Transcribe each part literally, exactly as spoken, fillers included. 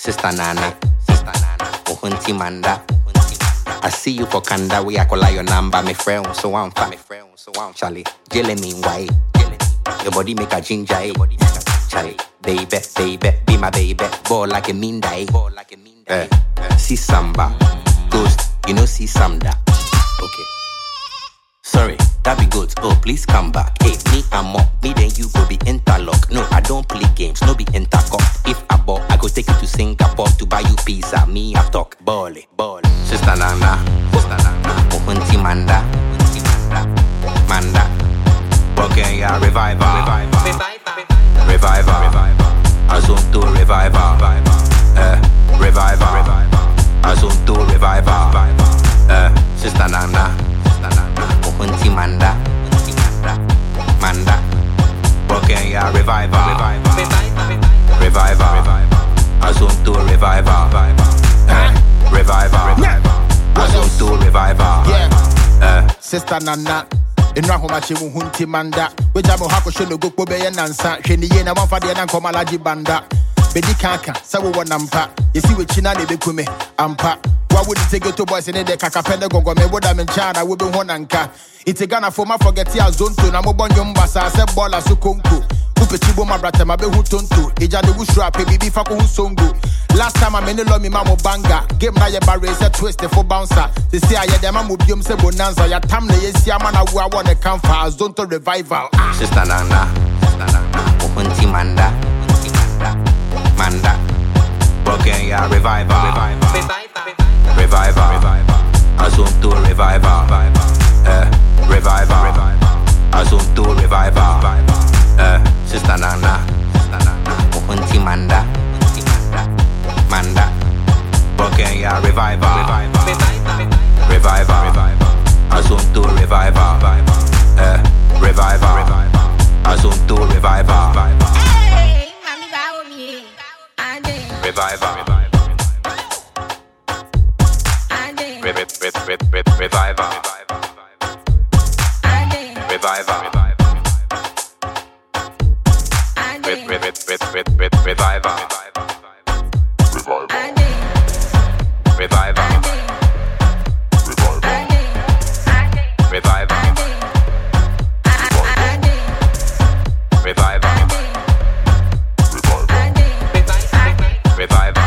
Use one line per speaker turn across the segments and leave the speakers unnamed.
Sister Nana, Sister Nana, Ohunti Manda. I see you for Kanda, we call your number, my friend, so I'm fat, my friend, so I'm Charlie. Jelly me white, your body make a ginger, Charlie. Baby, baby, be my baby, ball like a mean die, ball like a mean die. Uh, see samba, ghost, you know see samba. Okay. Sorry, that be good. Oh, please come back. Hey, me and more, me then you go be interlock. No, I don't play games, no be intercom. If I ball, I go take you to Singapore to buy you pizza. Me I talk, ball, ball. Sister Nana, Sister Nana, Ohunti Manda, Manda. Okay, yeah, reviver, reviver, reviver. Azunto reviver, eh, reviver, Azunto reviver, eh, Sister Nana. Ohunti Manda, Manda. Okay, yeah, reviver, reviver, Azunto reviver, eh, reviver, Azunto reviver,
yeah. Sister Nana. Enra homa chimu hunti manda weja mo hako shono gokpo be yanansa hwene ye na wanfa de na nkomalaji banda bedi kanka sa wo wonampa yesi we china na bekume ampa wa wo de geto boys ne de kaka pende gongo me woda me nchana wo be honanka ite Ghana for ma forget ya zonto na mo bonyo mbasa se bola so konko upechibo ma brata ma be hu tonto eja de wusra pe bibi fa ko hu songo. Last time I made a me mamo banga. Game na ye barre se twist for bouncer. They say I ya mamu biom se bonanza. Ya tam na ye siya man I wanna come for Zonto revival.
Sister Nana, Sister Nana, Ohunti Manda, Manda. Okay, yeah, revival, revival, revival, Azunto revival, eh, revival, Azunto revival, eh, Sister Nana, Sister Nana, Ohunti Manda. Manda, okay, yeah, revival, revival, Azunto revival, eh, revival, Azunto revival,
hey, mami ba omi, ade,
revival,
ade,
revival,
ade,
revival,
ade,
revival. Revival. Revival. Revival. Revival. Revival.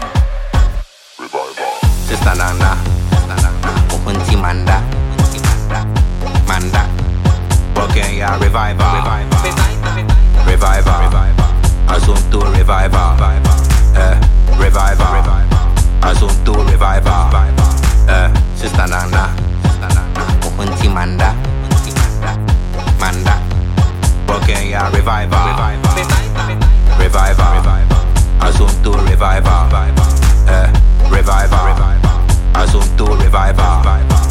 Sister Nana, Ohunti Manda, Manda. Okay, yeah, revival. Revival. Azunto revival. Eh, revival. Azunto revival, eh, Sister Nana, Ohunti Manda, Manda. Okay, yeah, revival, revival, Azunto revival, eh, revival, Azunto revival.